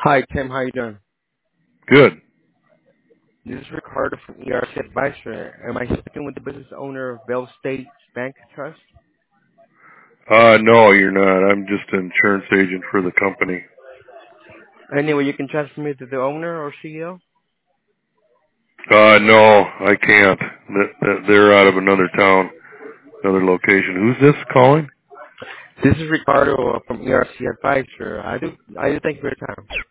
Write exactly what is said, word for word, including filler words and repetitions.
Hi, Tim. How you doing? Good. This is Ricardo from E R C Advisor. Am I speaking with the business owner of Bell State Bank Trust? Uh, no, you're not. I'm just an insurance agent for the company. Anyway, you can transfer me to the owner or C E O. Uh, no, I can't. Th- th- They're out of another town, another location. Who's this calling? This is Ricardo uh, from E R C Advisor. I do. I do thank you for your time.